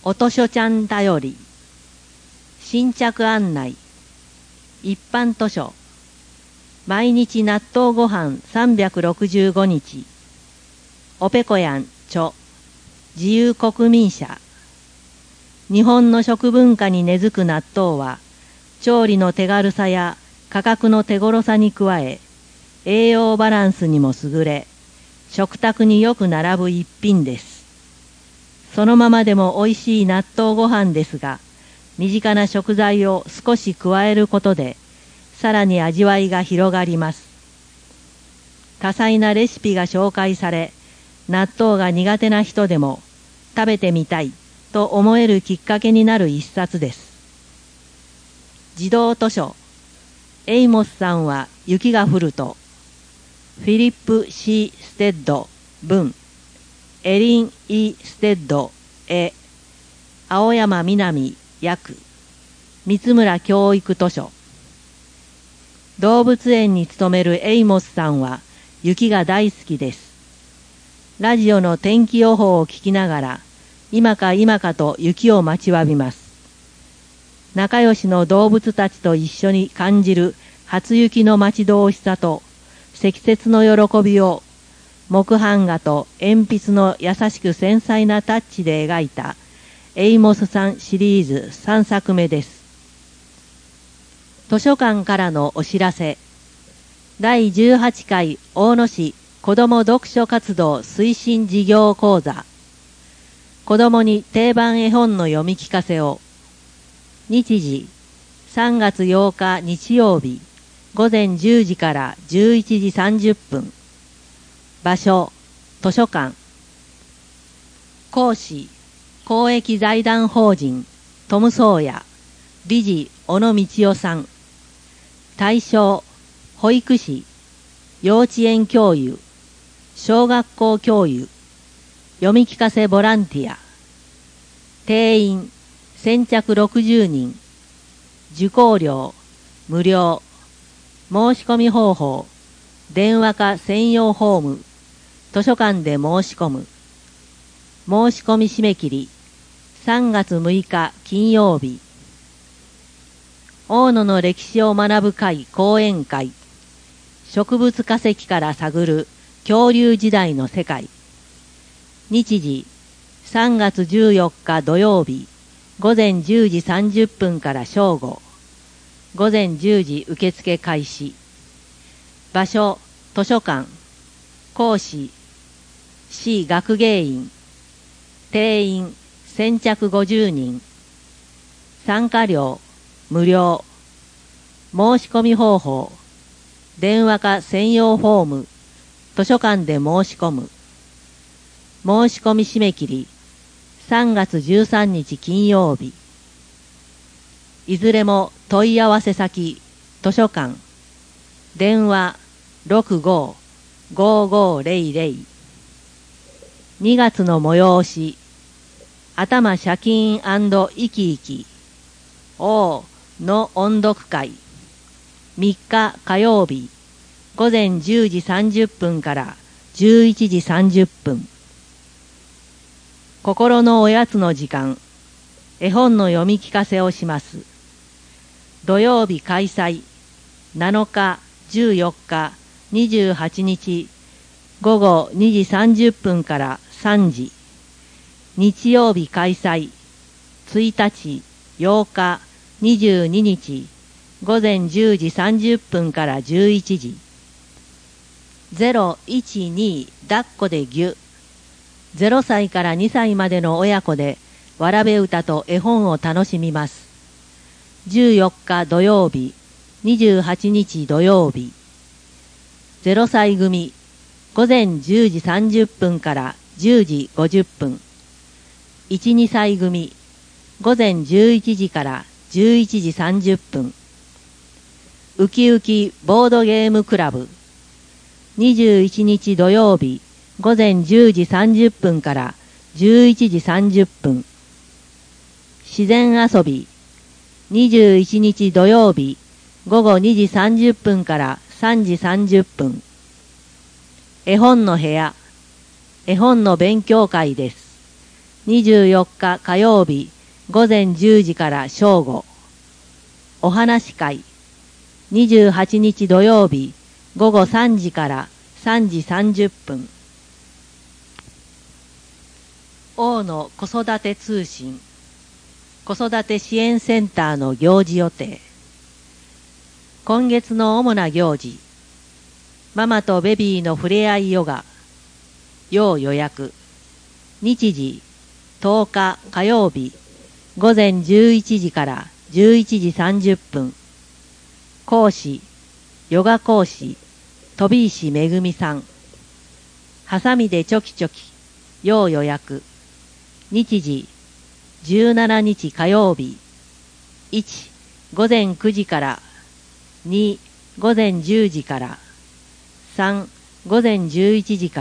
おとしょちゃんだより、新着案内、一般図書、毎日納豆ご飯365日、おぺこやん著、自由国民社。日本の食文化に根付く納豆は、調理の手軽さや価格の手頃さに加え、栄養バランスにも優れ、食卓によく並ぶ一品です。そのままでも美味しい納豆ご飯ですが、身近な食材を少し加えることで、さらに味わいが広がります。多彩なレシピが紹介され、納豆が苦手な人でも食べてみたいと思えるきっかけになる一冊です。児童図書、エイモスさんは雪が降ると、フィリップ・ C ・ステッド文、エリン・ E ・ステッド絵、青山みなみ訳、三村教育図書。動物園に勤めるエイモスさんは雪が大好きです。ラジオの天気予報を聞きながら、今か今かと雪を待ちわびます。仲良しの動物たちと一緒に感じる初雪の待ち遠しさと、積雪の喜びを木版画と鉛筆の優しく繊細なタッチで描いたエイモスさんシリーズ3作目です。図書館からのお知らせ。第18回大野市子ども読書活動推進事業講座。子どもに定番絵本の読み聞かせを。日時3月8日日曜日午前10時から11時30分。場所、図書館。講師、公益財団法人トムソーヤ、理事小野道夫さん。対象、保育士、幼稚園教諭、小学校教諭、読み聞かせボランティア。定員、先着60人。受講料、無料。申し込み方法、電話か専用フォーム、図書館で申し込む。申し込み締め切り、3月6日金曜日。大野の歴史を学ぶ会講演会。植物化石から探る恐竜時代の世界。日時、3月14日土曜日、午前10時30分から正午。午前10時受付開始。場所、図書館。講師、市学芸員。定員、先着50人。参加料、無料。申し込み方法。電話か専用フォーム。図書館で申し込む。申し込み締め切り。3月13日金曜日。いずれも問い合わせ先、図書館。電話 65-5500。2月の催し。頭シャキーン&生き生き。王の音読会。3日火曜日。午前10時30分から11時30分。心のおやつの時間。絵本の読み聞かせをします。土曜日開催。7日、14日、28日。午後2時30分から3時。日曜日開催。1日、8日、22日。午前10時30分から11時。012抱っこでぎゅ。0歳から2歳までの親子でわらべ歌と絵本を楽しみます。14日土曜日、28日土曜日。0歳組、午前10時30分から10時50分。1、2歳組、午前11時から11時30分。ウキウキボードゲームクラブ。21日土曜日、午前10時30分から11時30分。自然遊び。21日土曜日、午後2時30分から3時30分。絵本の部屋。絵本の勉強会です。 24日火曜日午前10時から正午。お話会。28日土曜日午後3時から3時30分。大野子育て通信。子育て支援センターの行事予定。今月の主な行事。ママとベビーのふれあいヨガ。要予約。日時。10日火曜日午前11時から11時30分。講師。ヨガ講師。飛石めぐみさん。ハサミでチョキチョキ。要予約。日時。17日火曜日。1、午前9時から。2、午前10時から。3、午前11時から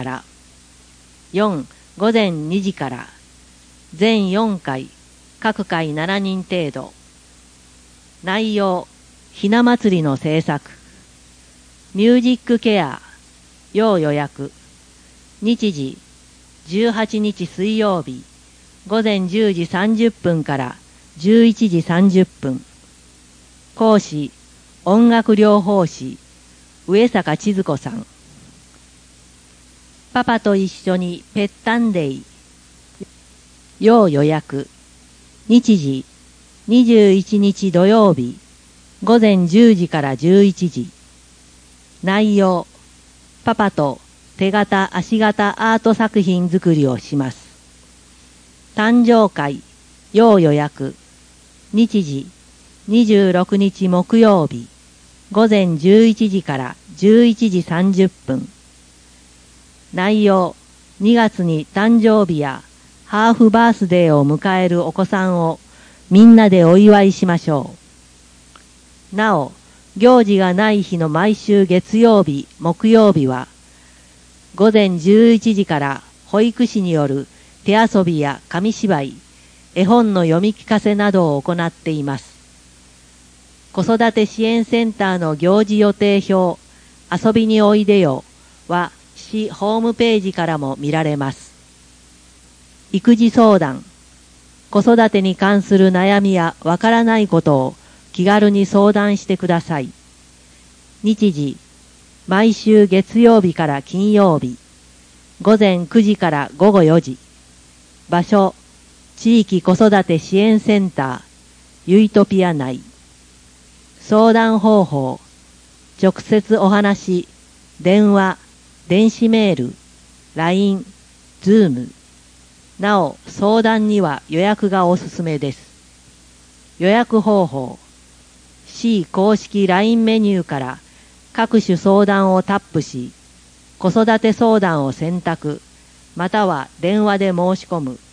。4、午前2時から。全4回、各回7人程度。内容、ひな祭りの制作。ミュージックケア、要予約。日時、18日水曜日。午前10時30分から11時30分。講師、音楽療法士、上坂千鶴子さん。パパと一緒にペッタンデイ。要予約。日時、21日土曜日。午前10時から11時。内容、パパと手形足形アート作品作りをします。誕生会、要予約。日時、26日木曜日。午前11時から11時30分。内容、2月に誕生日やハーフバースデーを迎えるお子さんをみんなでお祝いしましょう。なお、行事がない日の毎週月曜日、木曜日は、午前11時から保育士による手遊びや紙芝居、絵本の読み聞かせなどを行っています。子育て支援センターの行事予定表、遊びにおいでよは市ホームページからも見られます。育児相談、子育てに関する悩みやわからないことを気軽に相談してください。日時、毎週月曜日から金曜日、午前9時から午後4時。場所、地域子育て支援センター、ユイトピア内。相談方法、直接お話、電話、電子メール、LINE、Zoom。なお、相談には予約がおすすめです。予約方法、市公式 LINE メニューから各種相談をタップし、子育て相談を選択、または電話で申し込む。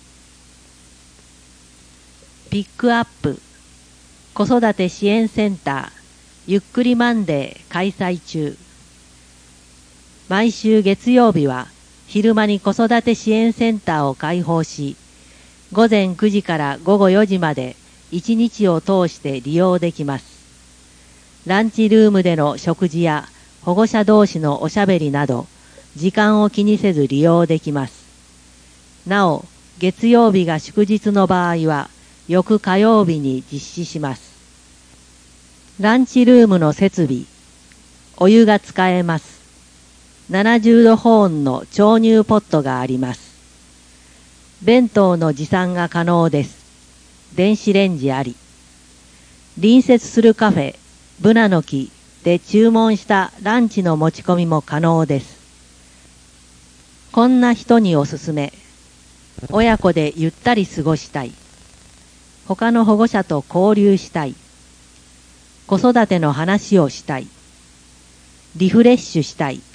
ピックアップ、子育て支援センター、ゆっくりマンデー開催中。毎週月曜日は昼間に子育て支援センターを開放し、午前9時から午後4時まで1日を通して利用できます。ランチルームでの食事や保護者同士のおしゃべりなど、時間を気にせず利用できます。なお、月曜日が祝日の場合は、翌火曜日に実施します。ランチルームの設備、お湯が使えます。70度保温の調乳ポットがあります。弁当の持参が可能です。電子レンジあり。隣接するカフェ、ブナの木で注文したランチの持ち込みも可能です。こんな人におすすめ。親子でゆったり過ごしたい。他の保護者と交流したい。子育ての話をしたい。リフレッシュしたい。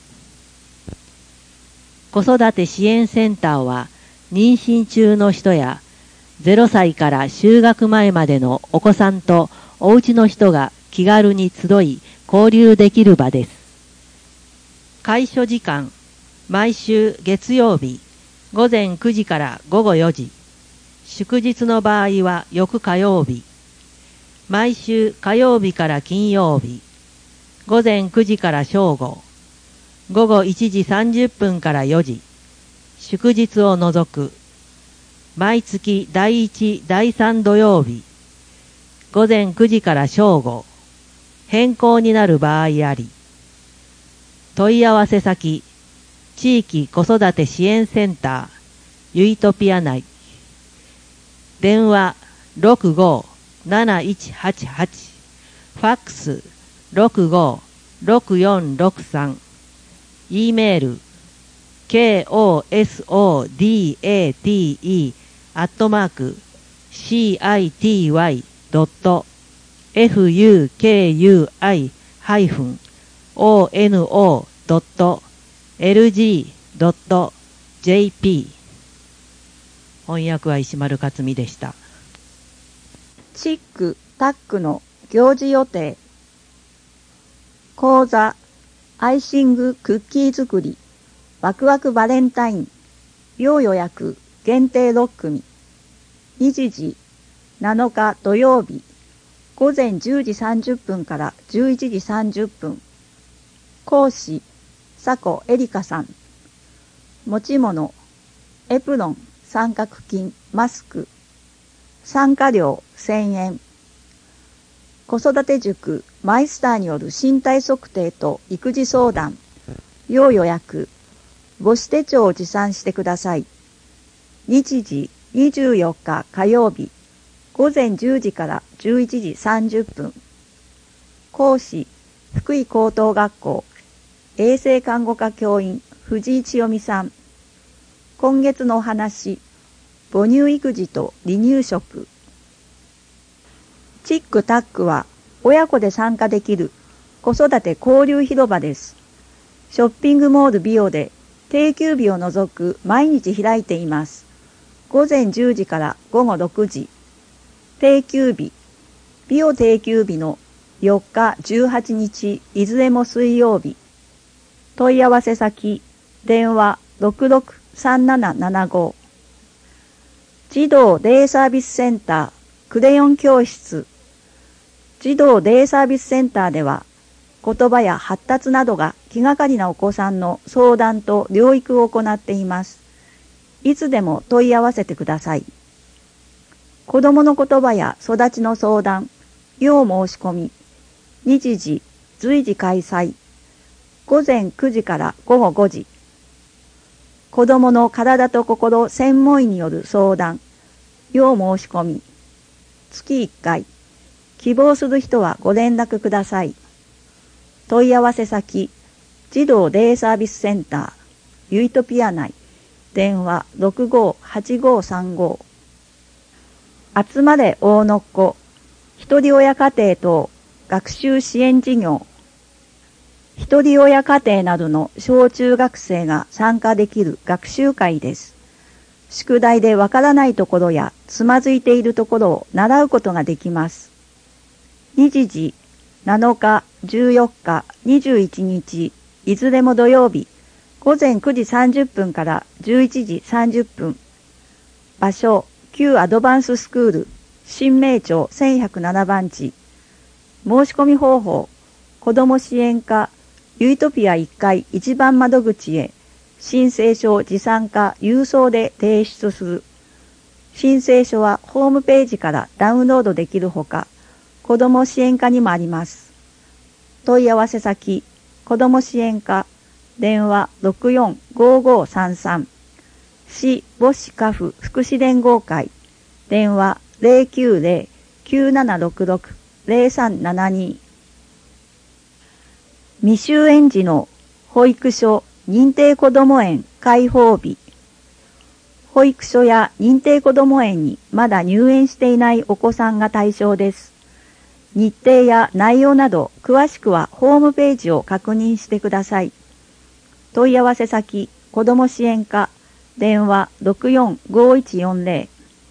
子育て支援センターは妊娠中の人や0歳から就学前までのお子さんとお家の人が気軽に集い交流できる場です。開所時間、毎週月曜日午前9時から午後4時。祝日の場合は翌火曜日。毎週火曜日から金曜日。午前9時から正午。午後1時30分から4時。祝日を除く。 毎月第1、第3土曜日、午前9時から正午、変更になる場合あり。問い合わせ先、地域子育て支援センター、ゆいとぴあ内。電話65-7188、ファックス65-6463、E メール kosodati@citi-ono.lg.jp。 翻訳は石丸克美でした。 チック・タックの行事予定。講座、アイシングクッキー作り、ワクワクバレンタイン、要予約、限定6組。日時、7日土曜日、午前10時30分から11時30分。講師、佐古エリカさん。持ち物、エプロン、三角巾、マスク。参加料1000円。子育て塾マイスターによる身体測定と育児相談、要予約、母子手帳を持参してください。日時24日火曜日、午前10時から11時30分。講師、福井高等学校、衛生看護科教員、藤井千代美さん。今月のお話、母乳育児と離乳食。チックタックは親子で参加できる子育て交流広場です。ショッピングモールビオで定休日を除く毎日開いています。午前10時から午後6時。定休日、ビオ定休日の4日、18日、いずれも水曜日。問い合わせ先、電話663775。児童デイサービスセンター、クレヨン教室。児童デイサービスセンターでは、言葉や発達などが気がかりなお子さんの相談と療育を行っています。いつでも問い合わせてください。子どもの言葉や育ちの相談、要申し込み、日時、随時開催。午前9時から午後5時。子どもの体と心専門医による相談、要申し込み。月1回。希望する人はご連絡ください。問い合わせ先、児童デイサービスセンター、ゆいとぴあ内、電話658535。集まれ大のっこ、ひとり親家庭等学習支援事業。ひとり親家庭などの小中学生が参加できる学習会です。宿題でわからないところやつまずいているところを習うことができます。日時、7日、14日、21日、いずれも土曜日、午前9時30分から11時30分。場所、旧アドバンススクール、新名町1107番地。申し込み方法、子ども支援課、ユートピア1階1番窓口へ、申請書を持参か郵送で提出する。申請書はホームページからダウンロードできるほか、子ども支援課にもあります。問い合わせ先、子ども支援課、電話645533。市母子家父福祉連合会、電話090-9766-0372。未就園児の保育所認定こども園開放日。保育所や認定こども園にまだ入園していないお子さんが対象です。日程や内容など詳しくはホームページを確認してください。問い合わせ先、子ども支援課、電話645140。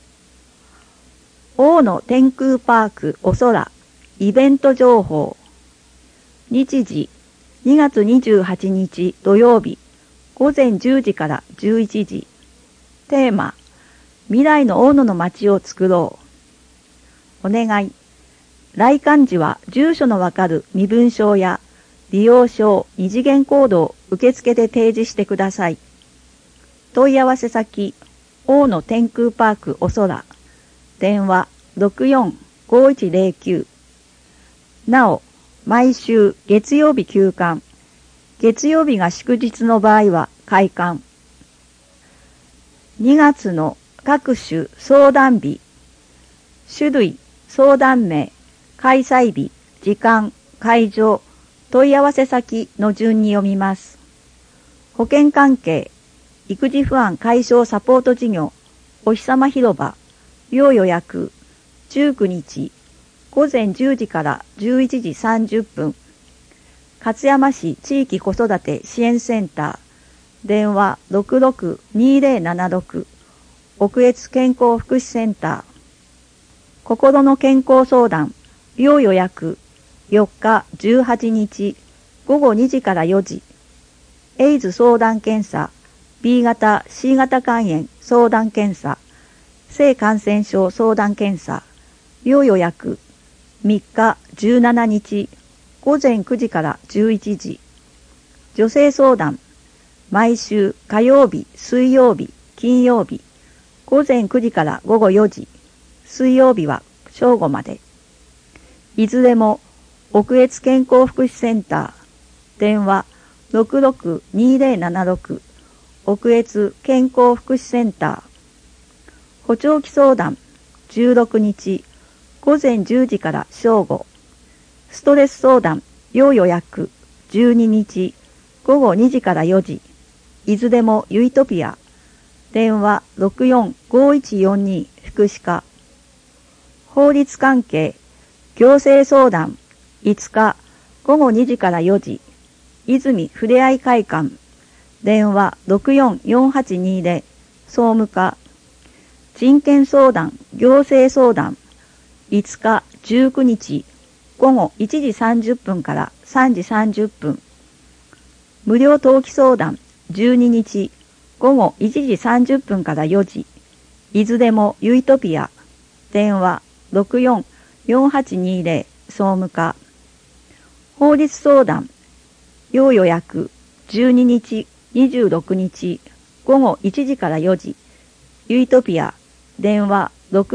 大野天空パークお空、イベント情報。日時、2月28日土曜日、午前10時から11時。テーマ、未来の大野の街を作ろう。お願い。来館時は住所のわかる身分証や利用証、二次元コードを受付で提示してください。問い合わせ先、 大野天空パークおそら。電話645109。なお、毎週月曜日休館。月曜日が祝日の場合は開館。2月の各種相談日。種類、相談名、開催日、時間、会場、問い合わせ先の順に読みます。保険関係、育児不安解消サポート事業、お日様広場、要予約、19日、午前10時から11時30分、勝山市地域子育て支援センター、電話66-2076、奥越健康福祉センター、心の健康相談、要予約、4日18日、午後2時から4時、エイズ相談検査、B 型、C 型肝炎相談検査、性感染症相談検査、要予約、3日17日、午前9時から11時。女性相談、毎週火曜日、水曜日、金曜日、午前9時から午後4時。水曜日は正午まで。いずれも奥越健康福祉センター、電話66-2076、奥越健康福祉センター。補聴器相談、16日、午前10時から正午。ストレス相談、要予約、12日、午後2時から4時。いずれもユイトピア。電話64-5142福祉課。法律関係、行政相談、5日、午後2時から4時。泉ふれあい会館。電話64-4820総務課。人権相談、行政相談、5日、19日、午後1時30分から3時30分。無料登記相談、12日、午後1時30分から4時。いずれもユイトピア。電話64-4820総務課。法律相談、要予約、12日、26日、午後1時から4時。ユイトピア。電話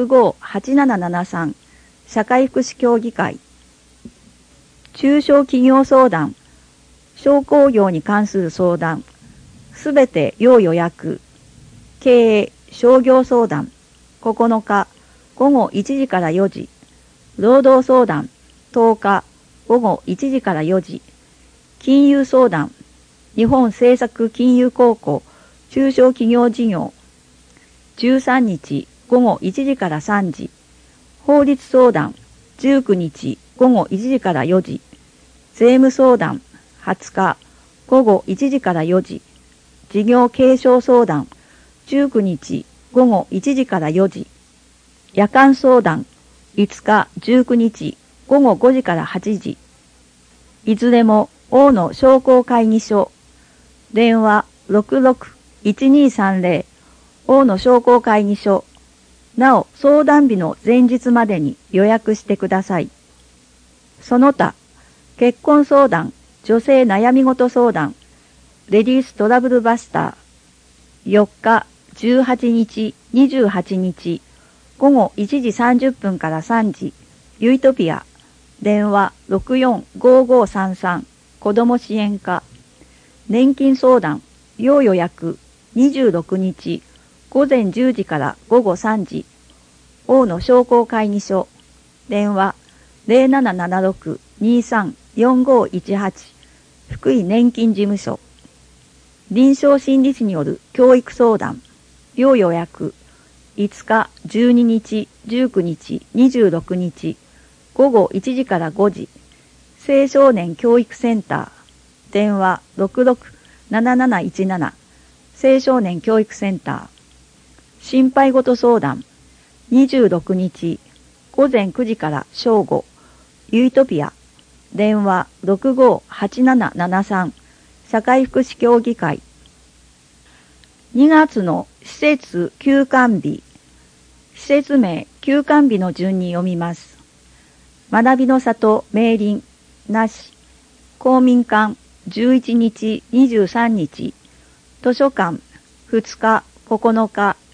65-8773社会福祉協議会。中小企業相談、商工業に関する相談、すべて要予約。経営、商業相談、9日、午後1時から4時。労働相談、10日、午後1時から4時。金融相談、日本政策金融高校、中小企業事業。13日、午後1時から3時。法律相談、19日、午後1時から4時。税務相談、20日、午後1時から4時。事業継承相談、19日、午後1時から4時。夜間相談、5日、19日、午後5時から8時。いずれも大野商工会議所。電話66-1230大野商工会議所。なお、相談日の前日までに予約してください。その他、結婚相談、女性悩み事相談、レディーストラブルバスター。4日、18日、28日、午後1時30分から3時。ユイトピア。電話64-5533子ども支援課。年金相談、要予約、26日、午前10時から午後3時。大野商工会議所。電話0776-234518福井年金事務所。臨床心理士による教育相談。要予約。5日、12日、19日、26日。午後1時から5時。青少年教育センター。電話66-7717青少年教育センター。心配事相談。26日、午前9時から正午。ユイトピア。電話65-8773社会福祉協議会。2月の施設休館日。施設名休館日の順に読みます。学びの里明林なし。公民館11日23日。図書館2日9日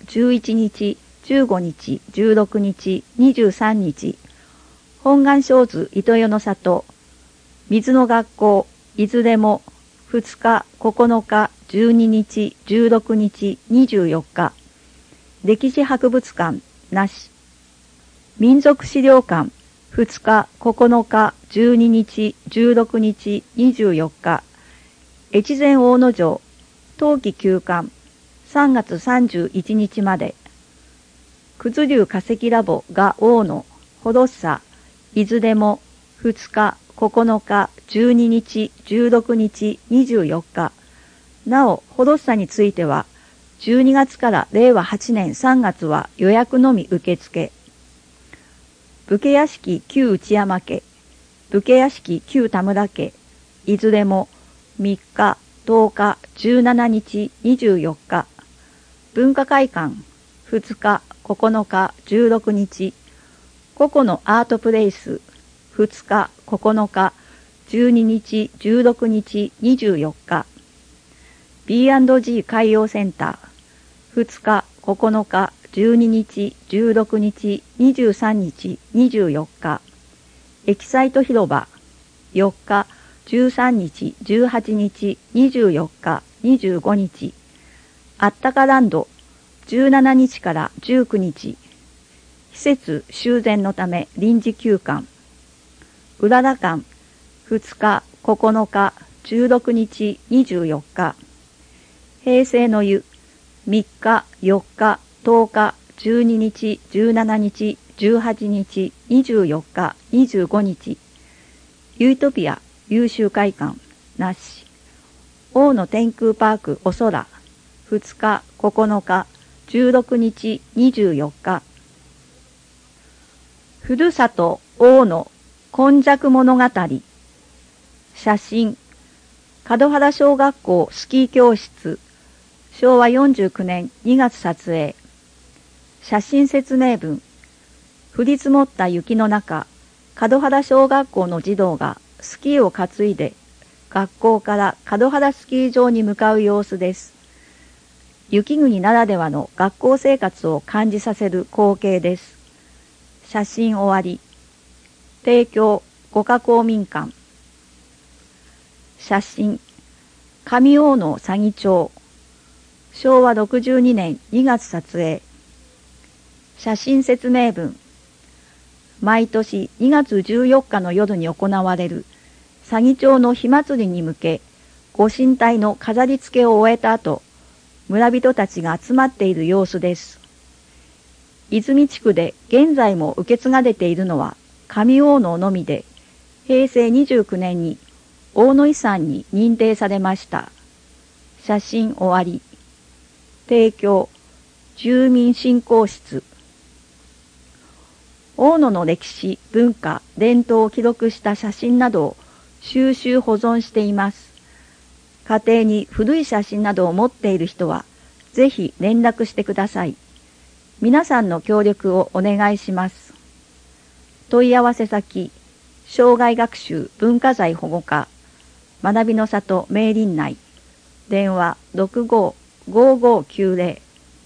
11日、15日、16日、23日、本願小図糸世の里、水の学校、いずれも2日、9日、12日、16日、24日、歴史博物館、なし、民族資料館、2日、9日、12日、16日、24日、越前大野城、冬季休館、3月31日まで、九頭竜化石ラボが大野、ほどっさ、いずれも2日、9日、12日、16日、24日、なお、ほどっさについては、12月から令和8年3月は予約のみ受付。武家屋敷旧内山家、武家屋敷旧田村家、いずれも3日、10日、17日、24日、文化会館、2日、9日、16日、個々のアートプレイス、2日、9日、12日、16日、24日、B&G 海洋センター、2日、9日、12日、16日、23日、24日、エキサイト広場、4日、13日、18日、24日、25日、あったかランド、17日から19日、施設修繕のため臨時休館、うらら館、2日、9日、16日、24日、平成の湯、3日、4日、10日、12日、17日、18日、24日、25日、ユートピア、優秀会館、なし、大野天空パークお空、2日、9日、16日、24日、ふるさと大野今昔物語、写真、門原小学校スキー教室、昭和49年2月撮影、写真説明文、降り積もった雪の中、門原小学校の児童がスキーを担いで学校から門原スキー場に向かう様子です。雪国ならではの学校生活を感じさせる光景です。写真終わり。提供五家公民館。写真上大野佐木町。昭和62年2月撮影。写真説明文。毎年2月14日の夜に行われる佐木町の火祭りに向け、ご神体の飾り付けを終えた後、村人たちが集まっている様子です。泉地区で現在も受け継がれているのは上大野のみで、平成29年に大野遺産に認定されました。写真終わり。提供住民振興室。大野の歴史、文化、伝統を記録した写真などを収集保存しています。家庭に古い写真などを持っている人は、ぜひ連絡してください。皆さんの協力をお願いします。問い合わせ先、生涯学習文化財保護課、学びの里明林内、電話65-5590。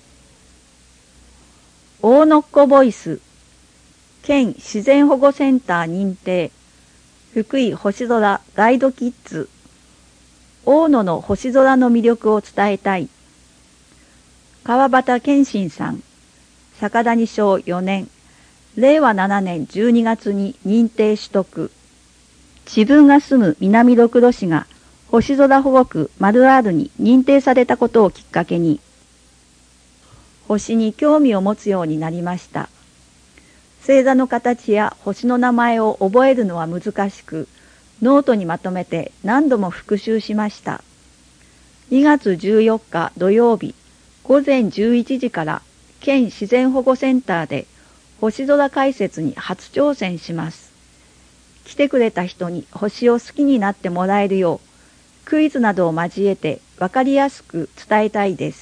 大野っ子ボイス、県自然保護センター認定、福井星空ガイドキッズ、大野の星空の魅力を伝えたい。川端健信さん、坂谷小4年、令和7年12月に認定取得。自分が住む南ドクロ市が星空保護区丸 R に認定されたことをきっかけに、星に興味を持つようになりました。星座の形や星の名前を覚えるのは難しく、ノートにまとめて何度も復習しました。2月14日土曜日、午前11時から県自然保護センターで星空解説に初挑戦します。来てくれた人に星を好きになってもらえるよう、クイズなどを交えてわかりやすく伝えたいです。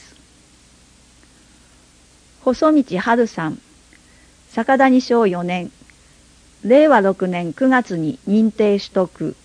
細道春さん、坂谷小4年、令和6年9月に認定取得。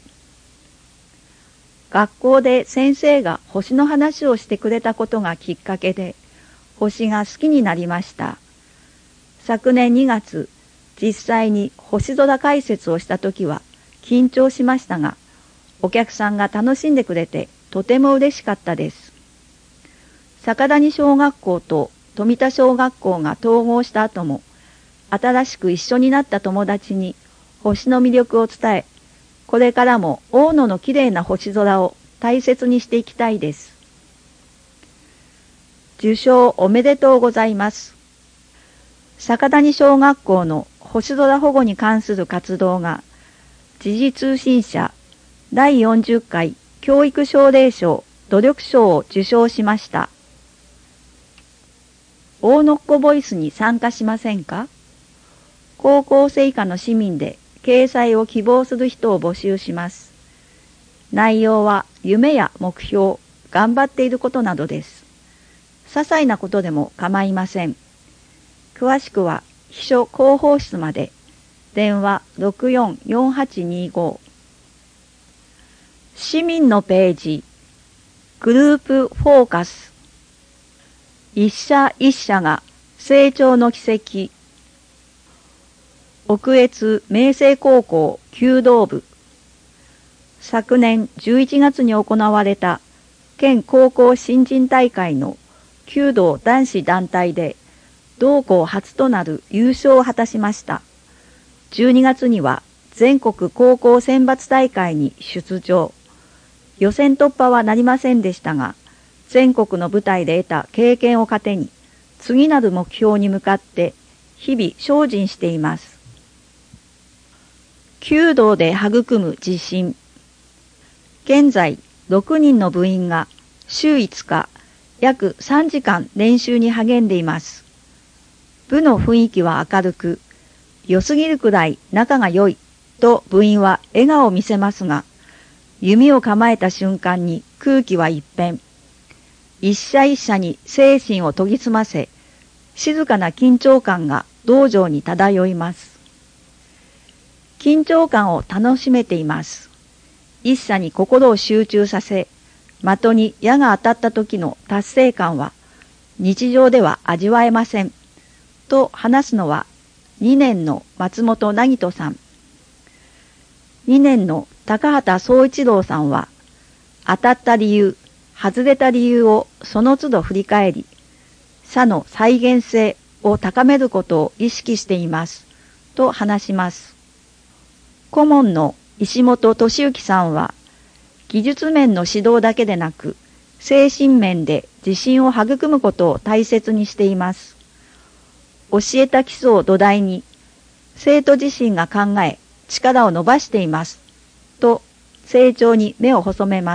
学校で先生が星の話をしてくれたことがきっかけで、 星が好きになりました。昨年2月、実際に星空解説をしたときは緊張しましたが、お客さんが楽しんでくれてとても嬉しかったです。坂谷小学校と富田小学校が統合した後も、新しく一緒になった友達に星の魅力を伝え、これからも大野のきれいな星空を大切にしていきたいです。受賞おめでとうございます。坂谷小学校の星空保護に関する活動が、時事通信社第40回教育奨励賞努力賞を受賞しました。大野っ子ボイスに参加しませんか？高校生以下の市民で掲載を希望する人を募集します。内容は夢や目標、頑張っていることなどです。些細なことでも構いません。詳しくは秘書広報室まで。電話644825。市民のページ。グループフォーカス。一社一社が成長の軌跡。奥越明星高校弓道部。昨年11月に行われた県高校新人大会の弓道男子団体で同校初となる優勝を果たしました。12月には全国高校選抜大会に出場。予選突破はなりませんでしたが、全国の舞台で得た経験を糧に、次なる目標に向かって日々精進しています。弓道で育む自信。現在、6人の部員が週5日、約3時間練習に励んでいます。部の雰囲気は明るく、良すぎるくらい仲が良いと部員は笑顔を見せますが、弓を構えた瞬間に空気は一変。一社一社に精神を研ぎ澄ませ、静かな緊張感が道場に漂います。緊張感を楽しめています。一社に心を集中させ、的に矢が当たった時の達成感は日常では味わえません。と話すのは2年の松本凪人さん。2年の高畑総一郎さんは、当たった理由、外れた理由をその都度振り返り、差の再現性を高めることを意識しています。と話します。顧問の石本俊之さんは、技術面の指導だけでなく、精神面で自信を育むことを大切にしています。教えた基礎を土台に、生徒自身が考え、力を伸ばしています。と、成長に目を細めます。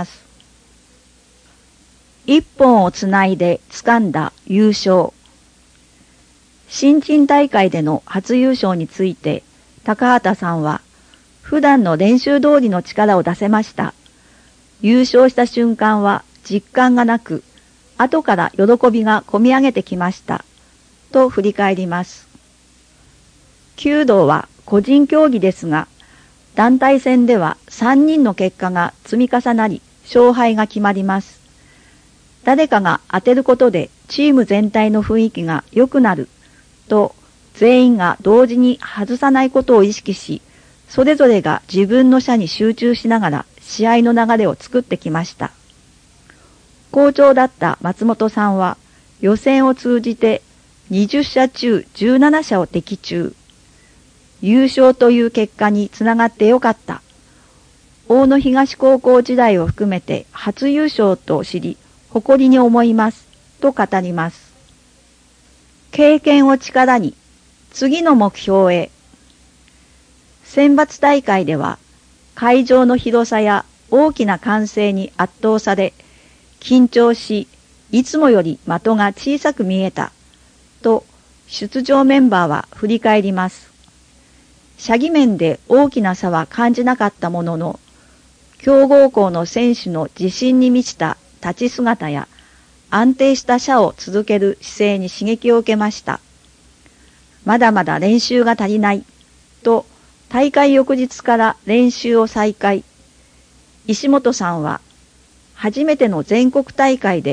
一本をつないで掴んだ優勝。新人大会での初優勝について、高畑さんは、普段の練習通りの力を出せました。優勝した瞬間は実感がなく、後から喜びがこみ上げてきました。と振り返ります。弓道は個人競技ですが、団体戦では3人の結果が積み重なり、勝敗が決まります。誰かが当てることでチーム全体の雰囲気が良くなると、全員が同時に外さないことを意識し、それぞれが自分の射に集中しながら試合の流れを作ってきました。好調だった松本さんは予選を通じて20射中17射を的中。優勝という結果につながってよかった。大野東高校時代を含めて初優勝と知り、誇りに思います。と語ります。経験を力に、次の目標へ。選抜大会では、会場の広さや大きな歓声に圧倒され、緊張し、いつもより的が小さく見えた。と、出場メンバーは振り返ります。射技面で大きな差は感じなかったものの、強豪校の選手の自信に満ちた立ち姿や安定した射を続ける姿勢に刺激を受けました。まだまだ練習が足りない、と大会翌日から練習を再開。石本さんは、初めての全国大会で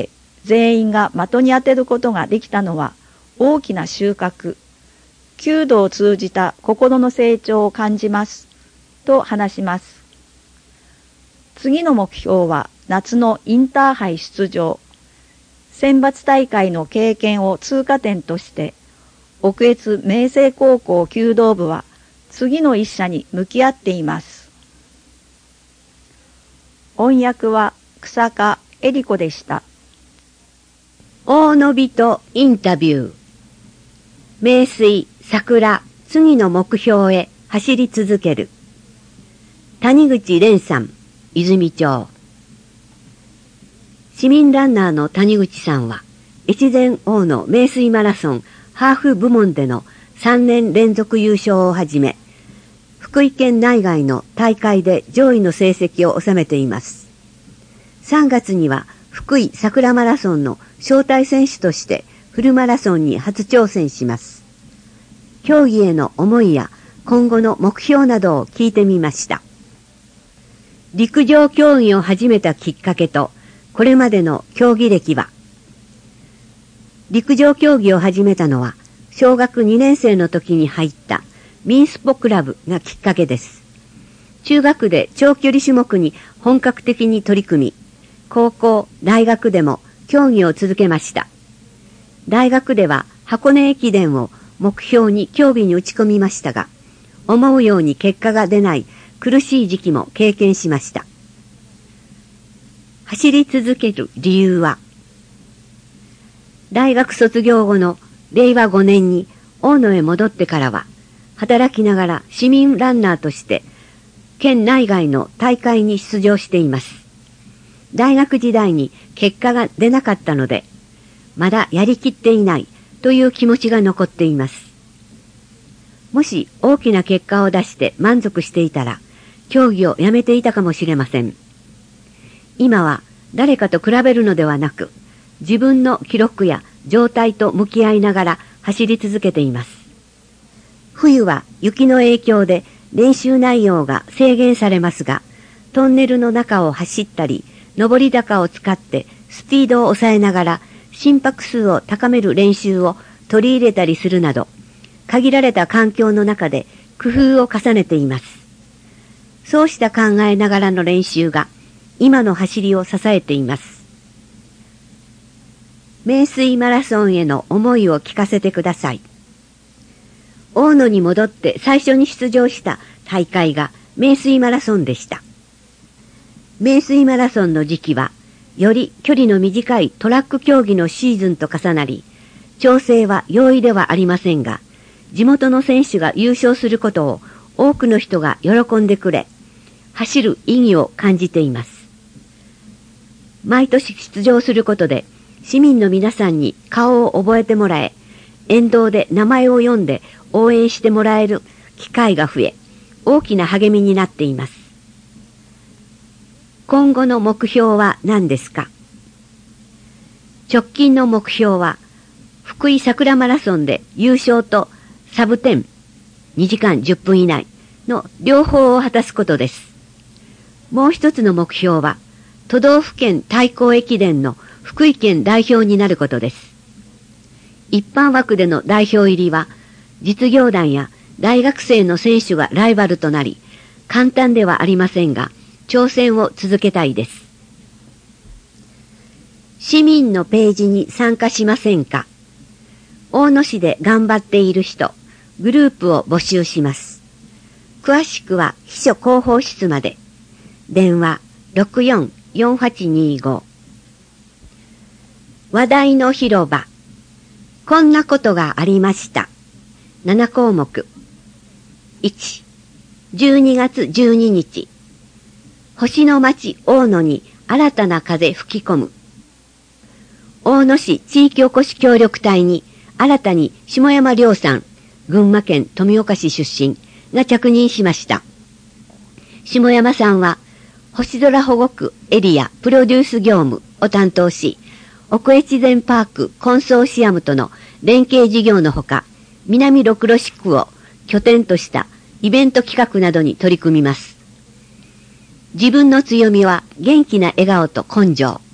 全員が的に当てることができたのは大きな収穫、弓道を通じた心の成長を感じますと話します。次の目標は夏のインターハイ出場。選抜大会の経験を通過点として、奥越明星高校弓道部は次の一社に向き合っています。音訳は草加恵理子でした。 大野人インタビュー。名水桜次の目標へ走り続ける。谷口蓮さん、泉町。市民ランナーの谷口さんは、越前大野名水マラソンハーフ部門での3年連続優勝をはじめ、福井県内外の大会で上位の成績を収めています。3月には福井桜マラソンの招待選手としてフルマラソンに初挑戦します。競技への思いや今後の目標などを聞いてみました。陸上競技を始めたきっかけとこれまでの競技歴は、陸上競技を始めたのは小学2年生の時に入ったミンスポクラブがきっかけです。中学で長距離種目に本格的に取り組み、高校、大学でも競技を続けました。大学では箱根駅伝を目標に競技に打ち込みましたが、思うように結果が出ない苦しい時期も経験しました。走り続ける理由は、大学卒業後の令和5年に大野へ戻ってからは、働きながら市民ランナーとして県内外の大会に出場しています。大学時代に結果が出なかったので、まだやりきっていないという気持ちが残っています。もし大きな結果を出して満足していたら、競技をやめていたかもしれません。今は誰かと比べるのではなく、自分の記録や状態と向き合いながら走り続けています。冬は雪の影響で練習内容が制限されますが、トンネルの中を走ったり、上り坂を使ってスピードを抑えながら心拍数を高める練習を取り入れたりするなど、限られた環境の中で工夫を重ねています。そうした考えながらの練習が今の走りを支えています。名水マラソンへの思いを聞かせてください。大野に戻って最初に出場した大会が名水マラソンでした。名水マラソンの時期は、より距離の短いトラック競技のシーズンと重なり、調整は容易ではありませんが、地元の選手が優勝することを多くの人が喜んでくれ、走る意義を感じています。毎年出場することで、市民の皆さんに顔を覚えてもらえ、沿道で名前を読んで応援してもらえる機会が増え、大きな励みになっています。今後の目標は何ですか？直近の目標は、福井桜マラソンで優勝とサブ10、2時間10分以内の両方を果たすことです。もう一つの目標は、都道府県対抗駅伝の福井県代表になることです。一般枠での代表入りは、実業団や大学生の選手がライバルとなり、簡単ではありませんが、挑戦を続けたいです。市民のページに参加しませんか？大野市で頑張っている人、グループを募集します。詳しくは秘書広報室まで。電話64-4825。話題の広場。こんなことがありました。7項目。1、12月12日。星の町大野に新たな風吹き込む。大野市地域おこし協力隊に新たに下山亮さん、群馬県富岡市出身が着任しました。下山さんは星空保護区エリアプロデュース業務を担当し、奥越前パークコンソーシアムとの連携事業のほか、南六路市区を拠点としたイベント企画などに取り組みます。自分の強みは元気な笑顔と根性。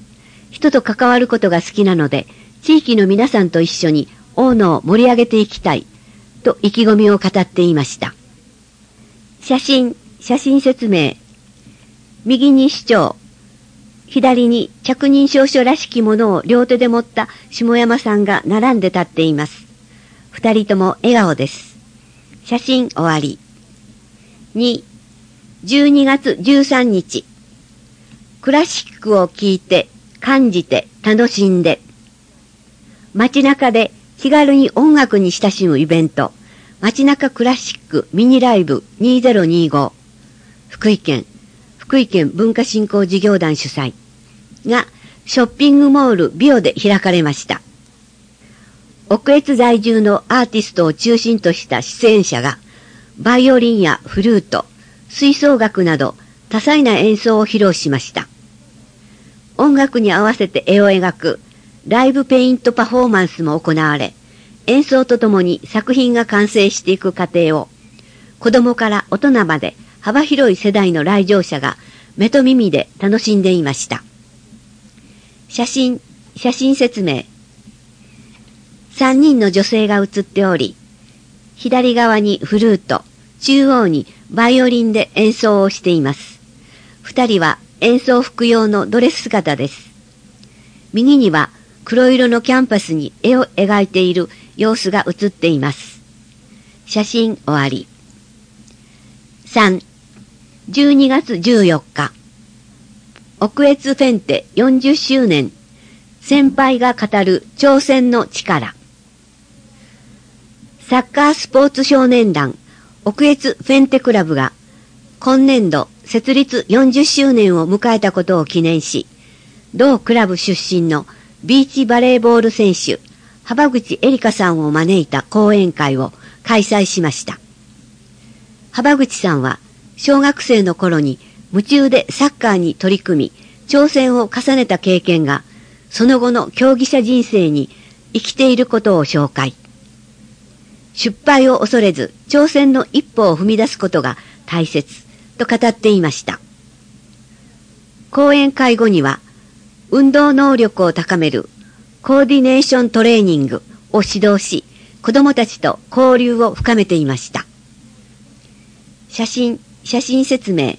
人と関わることが好きなので、地域の皆さんと一緒に大野を盛り上げていきたい、と意気込みを語っていました。写真説明。右に市長、左に着任証書らしきものを両手で持った下山さんが並んで立っています。二人とも笑顔です。写真終わり。2、12月13日。クラシックを聴いて、感じて、楽しんで。街中で気軽に音楽に親しむイベント、街中クラシックミニライブ2025。福井県文化振興事業団主催がショッピングモールビオで開かれました。奥越在住のアーティストを中心とした出演者がバイオリンやフルート、吹奏楽など多彩な演奏を披露しました。音楽に合わせて絵を描くライブペイントパフォーマンスも行われ、演奏とともに作品が完成していく過程を子供から大人まで幅広い世代の来場者が目と耳で楽しんでいました。写真説明。3人の女性が写っており、左側にフルート、中央にバイオリンで演奏をしています。2人は演奏服用のドレス姿です。右には黒色のキャンパスに絵を描いている様子が写っています。写真終わり。3、12月14日。奥越フェンテ40周年。先輩が語る挑戦の力。サッカースポーツ少年団奥越フェンテクラブが今年度設立40周年を迎えたことを記念し、同クラブ出身のビーチバレーボール選手、幅口エリカさんを招いた講演会を開催しました。幅口さんは小学生の頃に夢中でサッカーに取り組み、挑戦を重ねた経験が、その後の競技者人生に生きていることを紹介。失敗を恐れず挑戦の一歩を踏み出すことが大切と語っていました。講演会後には、運動能力を高めるコーディネーショントレーニングを指導し、子どもたちと交流を深めていました。写真説明。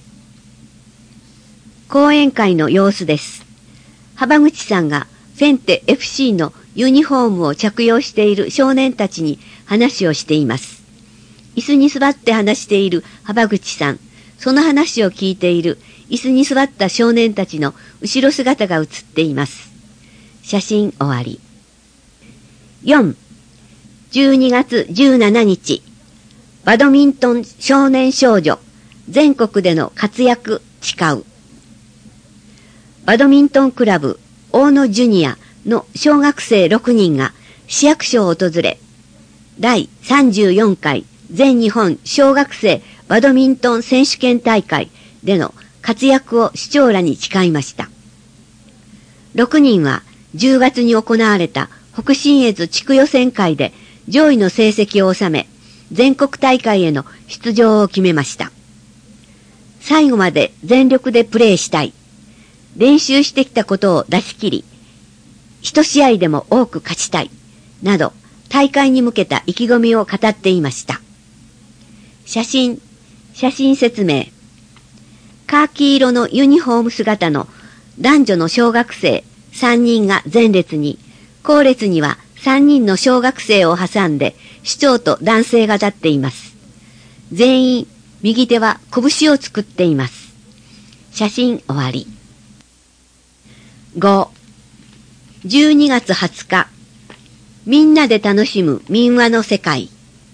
講演会の様子です。幅口さんがフェンテ FC のユニフォームを着用している少年たちに話をしています。椅子に座って話している幅口さん、その話を聞いている椅子に座った少年たちの後ろ姿が映っています。写真終わり。4、12月17日、バドミントン少年少女、全国での活躍誓う。バドミントンクラブ大野ジュニアの小学生6人が市役所を訪れ、第34回全日本小学生バドミントン選手権大会での活躍を市長らに誓いました。6人は10月に行われた北信越地区予選会で上位の成績を収め、全国大会への出場を決めました。最後まで全力でプレーしたい。練習してきたことを出し切り、一試合でも多く勝ちたい。など、大会に向けた意気込みを語っていました。写真説明。カーキ色のユニフォーム姿の男女の小学生3人が前列に、後列には3人の小学生を挟んで市長と男性が立っています。全員右手は拳を作っています。写真終わり。5、12月20日、みんなで楽しむ民話の世界。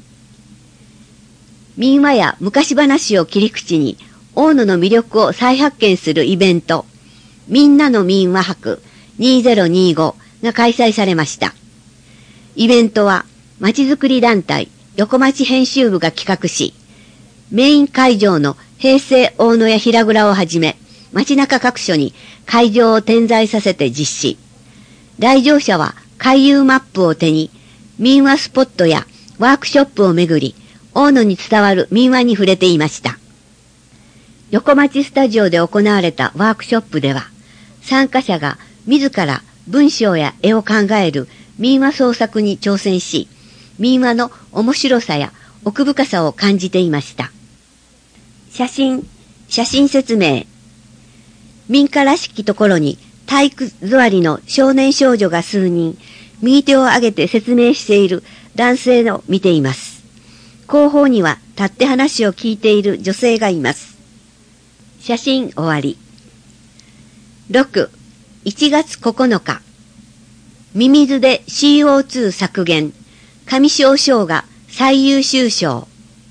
民話や昔話を切り口に大野の魅力を再発見するイベント、みんなの民話博2025が開催されました。イベントはまちづくり団体横町編集部が企画し、メイン会場の平成大野や平倉をはじめ、街中各所に会場を点在させて実施。来場者は回遊マップを手に、民話スポットやワークショップを巡り、大野に伝わる民話に触れていました。横町スタジオで行われたワークショップでは、参加者が自ら文章や絵を考える民話創作に挑戦し、民話の面白さや奥深さを感じていました。写真説明。民家らしきところに体育座りの少年少女が数人、右手を上げて説明している男性を見ています。後方には立って話を聞いている女性がいます。写真終わり。6、1月9日。ミミズで CO2 削減。上庄小が最優秀賞。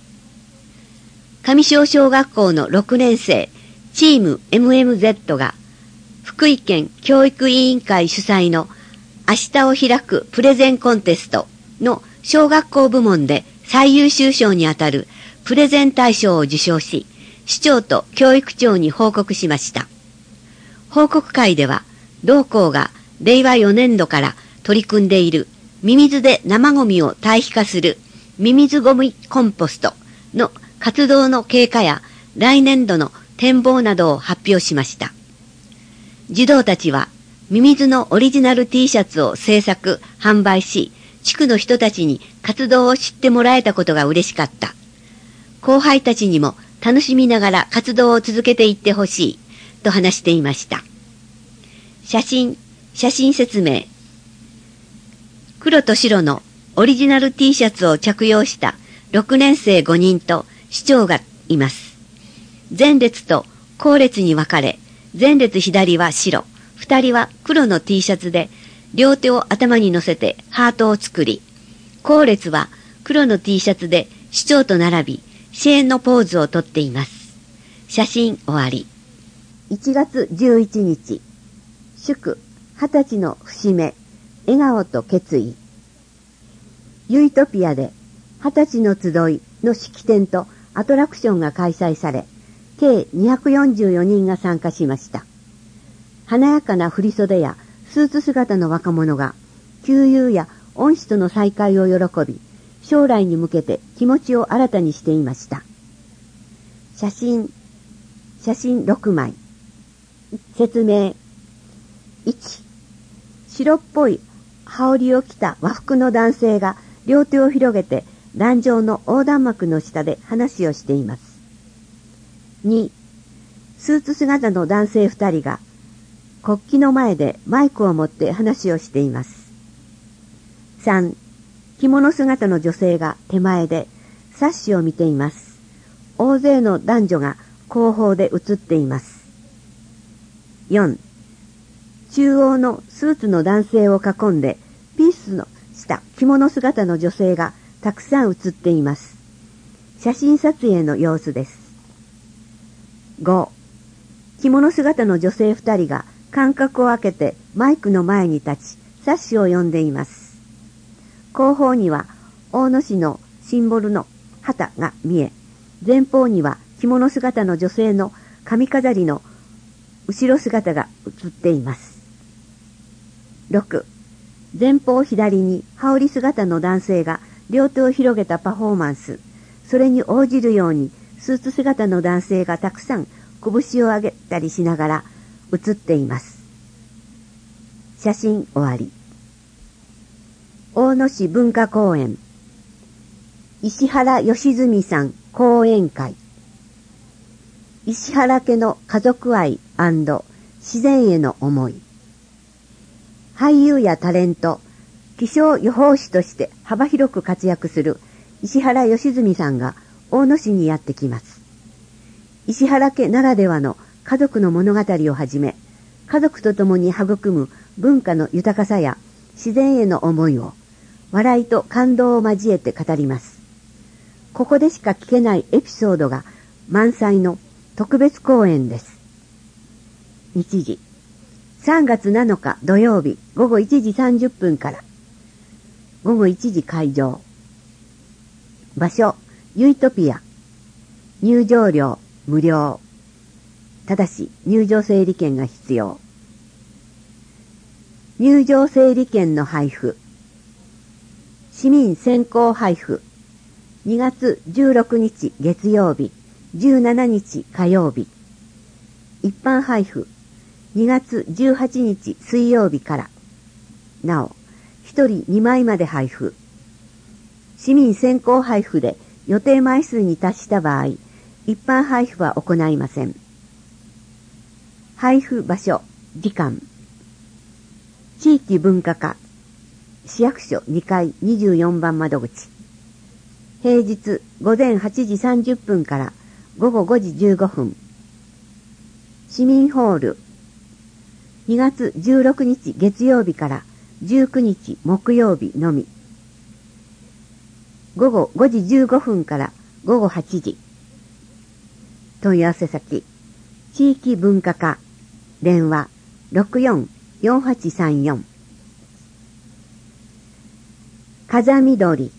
上庄小学校の6年生、チーム MMZ が、福井県教育委員会主催の明日を開くプレゼンコンテストの小学校部門で最優秀賞にあたるプレゼン大賞を受賞し、市長と教育長に報告しました。報告会では、同校が令和4年度から取り組んでいるミミズで生ゴミを堆肥化するミミズゴミコンポストの活動の経過や来年度の展望などを発表しました。児童たちはミミズのオリジナル T シャツを制作、販売し、地区の人たちに活動を知ってもらえたことが嬉しかった。後輩たちにも楽しみながら活動を続けていってほしいと話していました。写真説明。黒と白のオリジナル T シャツを着用した6年生5人と市長がいます。前列と後列に分かれ、前列左は白、2人は黒の T シャツで両手を頭に乗せてハートを作り、後列は黒の T シャツで市長と並び、支援のポーズをとっています。写真終わり。1月11日、祝20歳の節目、笑顔と決意。ユートピアで20歳の集いの式典とアトラクションが開催され、計244人が参加しました。華やかな振袖やスーツ姿の若者が、旧友や恩師との再会を喜び、将来に向けて気持ちを新たにしていました。写真6枚。説明。1、白っぽい羽織を着た和服の男性が両手を広げて壇上の横断幕の下で話をしています。2、スーツ姿の男性2人が国旗の前でマイクを持って話をしています。3、着物姿の女性が手前で冊子を見ています。大勢の男女が後方で映っています。4、中央のスーツの男性を囲んでピースのした着物姿の女性がたくさん写っています。写真撮影の様子です。5、着物姿の女性2人が間隔を空けてマイクの前に立ち、冊子を読んでいます。後方には大野市のシンボルの旗が見え、前方には着物姿の女性の髪飾りの後ろ姿が写っています。6、前方左に羽織姿の男性が両手を広げたパフォーマンス、それに応じるようにスーツ姿の男性がたくさん拳を上げたりしながら写っています。写真終わり。大野市文化公園、石原良純さん講演会。石原家の家族愛&自然への思い。俳優やタレント、気象予報士として幅広く活躍する石原良純さんが大野市にやってきます。石原家ならではの家族の物語をはじめ、家族と共に育む文化の豊かさや自然への思いを笑いと感動を交えて語ります。ここでしか聞けないエピソードが満載の特別公演です。日時、3月7日土曜日午後1時30分から午後1時開場。場所、ユートピア。入場料無料。ただし入場整理券が必要。入場整理券の配布。市民先行配布。2月16日月曜日、17日火曜日。一般配布。 2月18日水曜日から、なお、1人2枚まで配布。市民先行配布で予定枚数に達した場合、一般配布は行いません。配布場所、時間。地域文化課、市役所2階24番窓口。平日午前8時30分から午後5時15分。市民ホール。2月16日月曜日から19日木曜日のみ。午後5時15分から午後8時。問い合わせ先、地域文化課、電話 64-4834。風見鶏。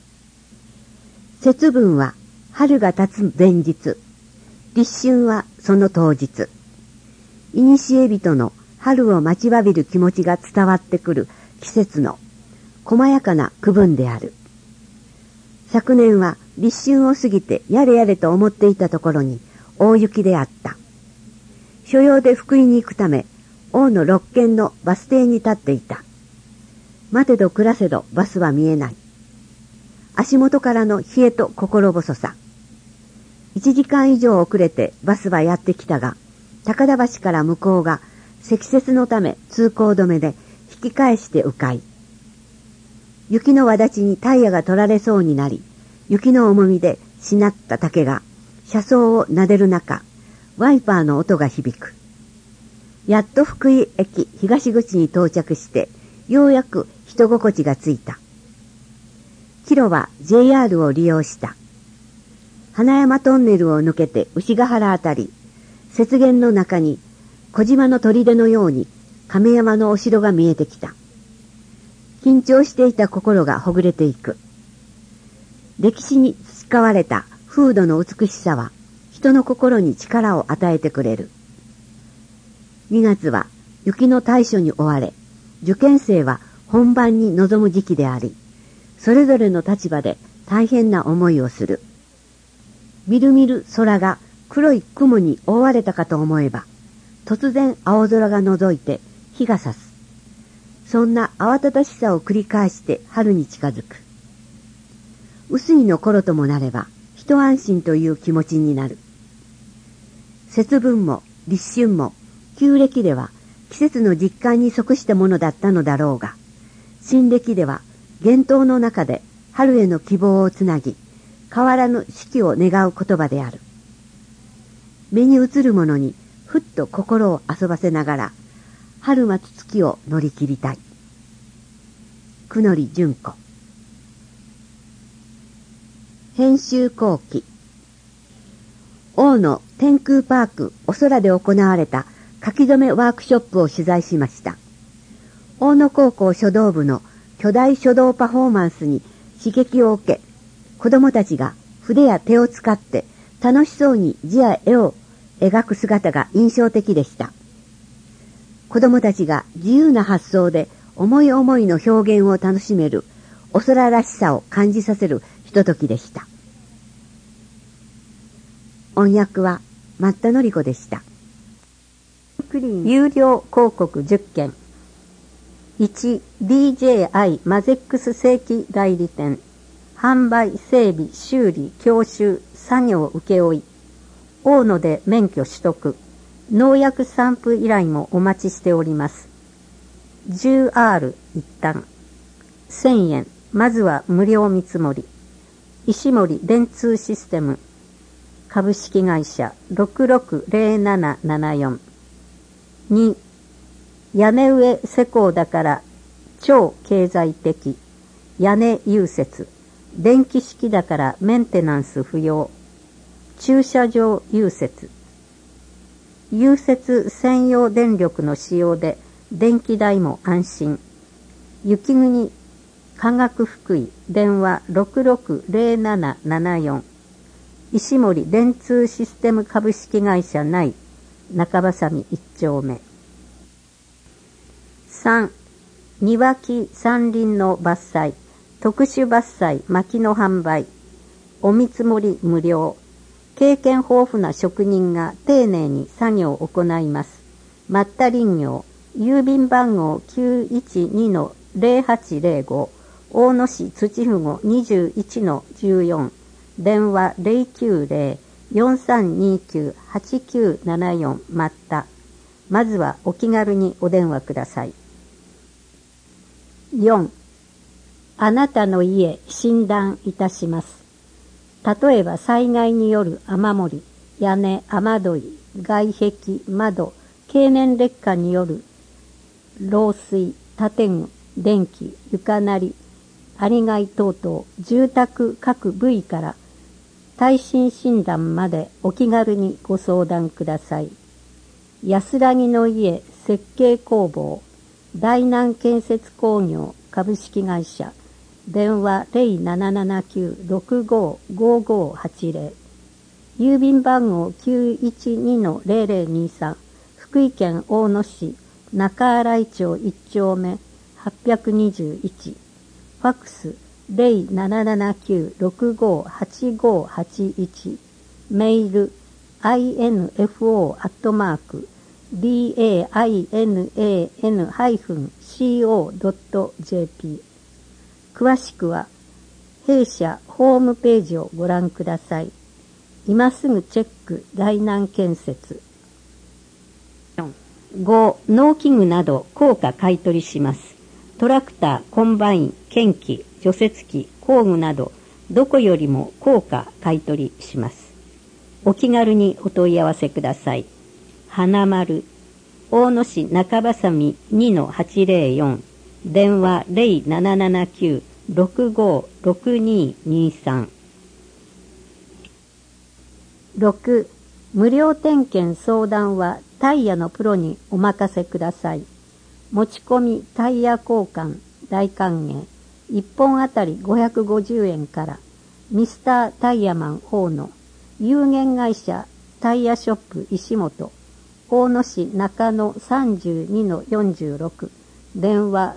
節分は春が経つ前日。立春はその当日。いにしえ人の春を待ちわびる気持ちが伝わってくる季節の細やかな区分である。昨年は立春を過ぎてやれやれと思っていたところに大雪であった。所用で福井に行くため、大野六軒のバス停に立っていた。待てど暮らせどバスは見えない。足元からの冷えと心細さ。1時間以上遅れてバスはやってきたが、高田橋から向こうが積雪のため通行止めで引き返して迂回。雪の輪立ちにタイヤが取られそうになり、雪の重みでしなった竹が車窓を撫でる中、ワイパーの音が響く。やっと福井駅東口に到着して、ようやく人心地がついた。キロは JR を利用した。花山トンネルを抜けて牛ヶ原あたり、雪原の中に小島の砦のように亀山のお城が見えてきた。緊張していた心がほぐれていく。歴史に培われた風土の美しさは人の心に力を与えてくれる。2月は雪の対処に追われ、受験生は本番に臨む時期であり、それぞれの立場で大変な思いをする。みるみる空が黒い雲に覆われたかと思えば、突然青空が覗いて日が差す。そんな慌ただしさを繰り返して春に近づく。薄いの頃ともなれば、一安心という気持ちになる。節分も立春も旧暦では季節の実感に即したものだったのだろうが、新暦では厳冬の中で春への希望をつなぎ、変わらぬ四季を願う言葉である。目に映るものにふっと心を遊ばせながら、春待つ月を乗り切りたい。久野利純子。編集後期。大野天空パークお空で行われた書き初めワークショップを取材しました。大野高校書道部の巨大書道パフォーマンスに刺激を受け、子供たちが筆や手を使って楽しそうに字や絵を描く姿が印象的でした。子供たちが自由な発想で思い思いの表現を楽しめるお空らしさを感じさせるひとときでした。音訳は松田典子でした。 有料広告10件。1、DJI マゼックス正規代理店。販売、整備、修理、教習、作業請負。大野で免許取得。農薬散布依頼もお待ちしております。10R 一旦。1000円。まずは無料見積もり。石森電通システム。株式会社660774。2、屋根上施工だから超経済的。屋根融雪。電気式だからメンテナンス不要。駐車場融雪。融雪専用電力の使用で電気代も安心。雪国科学福井電話660774。石森電通システム株式会社内中ばさみ1丁目。3、庭木山林の伐採、特殊伐採薪の販売、お見積もり無料、経験豊富な職人が丁寧に作業を行います。 マッタ林業、郵便番号 912-0805、大野市土府後 21-14、電話 090-4329-8974 マッタ。まずはお気軽にお電話ください。4. あなたの家診断いたします。例えば災害による雨漏り、屋根、雨どい、外壁、窓、経年劣化による漏水、建具、電気、床なり、アリ害等々、住宅各部位から耐震診断までお気軽にご相談ください。安らぎの家設計工房、大南建設工業株式会社、電話 0779-655580、郵便番号 912-0023、福井県大野市中新井町1丁目821、ファックス 0779-658581、メール info@dainan-co.jp。 詳しくは弊社ホームページをご覧ください。今すぐチェック大南建設。5. 農機具など高価買い取りします。トラクター、コンバイン、検機、除雪機、工具などどこよりも高価買い取りします。お気軽にお問い合わせください。花丸、大野市中ばさみ 2-804、電話 0779-656223。6. 無料点検相談はタイヤのプロにお任せください。持ち込みタイヤ交換大歓迎。1本あたり550円から。ミスタータイヤマン大野、有限会社タイヤショップ石本、大野市中野 32-46、電話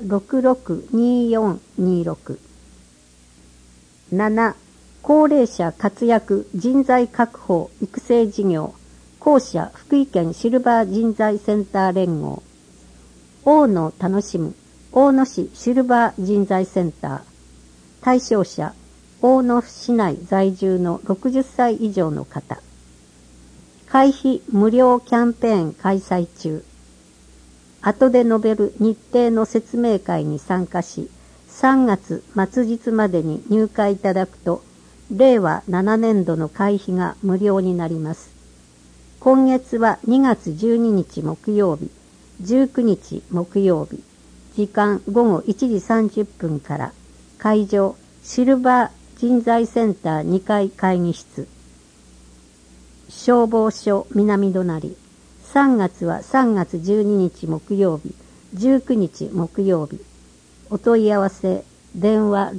662426。7. 高齢者活躍人材確保育成事業、公社福井県シルバー人材センター連合、大野楽しむ大野市シルバー人材センター、対象者大野市内在住の60歳以上の方。会費無料キャンペーン開催中。後で述べる日程の説明会に参加し、3月末日までに入会いただくと、令和7年度の会費が無料になります。今月は2月12日木曜日、19日木曜日、時間午後1時30分から、会場シルバー人材センター2階会議室、消防署南隣。3月は3月12日木曜日、19日木曜日。お問い合わせ、電話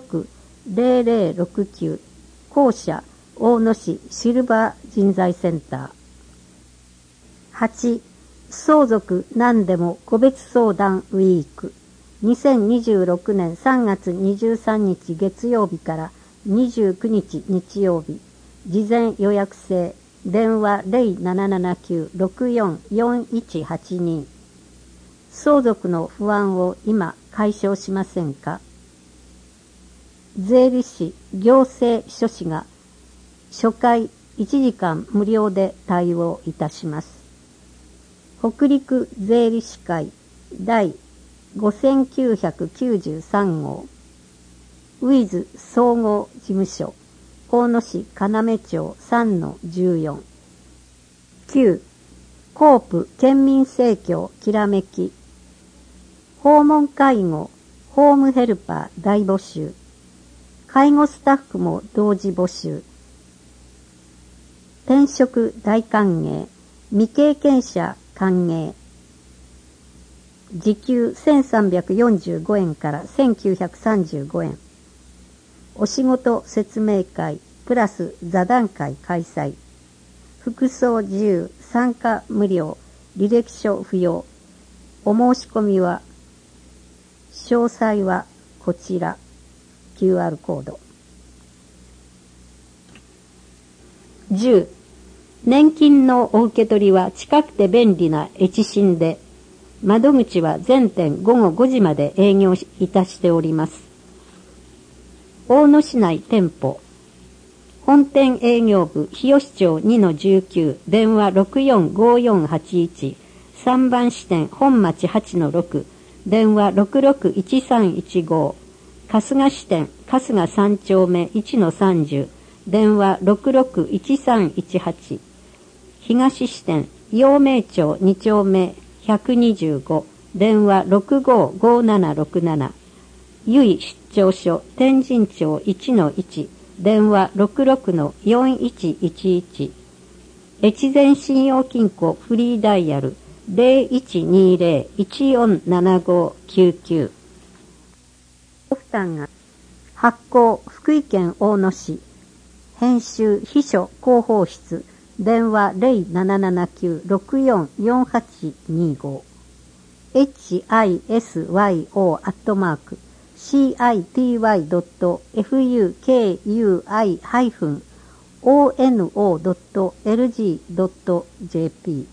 660069、公社大野市シルバー人材センター。8. 相続何でも個別相談ウィーク。2026年3月23日月曜日から29日日曜日。事前予約制。電話 0779-644182。相続の不安を今解消しませんか？税理士、行政書士が初回1時間無料で対応いたします。北陸税理士会第5993号ウィズ総合事務所大野市要町 3-14。 9. コープ県民生協きらめき。訪問介護ホームヘルパー大募集。介護スタッフも同時募集。転職大歓迎。未経験者歓迎。時給1345円から1935円。お仕事説明会プラス座談会開催。服装自由、参加無料、履歴書不要。お申し込みは、詳細はこちら、QR コード。10. 年金のお受け取りは近くて便利な越信で、窓口は全店午後5時まで営業いたしております。大野市内店舗。本店営業部日吉町 2-19 電話 645481 3番支店本町 8-6 電話 661315 春日支店春日3丁目 1-30 電話 661318 東支店陽明町2丁目125電話 655767 由比出張所天神町 1-1電話 66-4111 越前信用金庫フリーダイヤル 0120-147599 負担が発行福井県大野市編集秘書広報室電話 0779-644825 hisyo@city.fukui-ono.lg.jp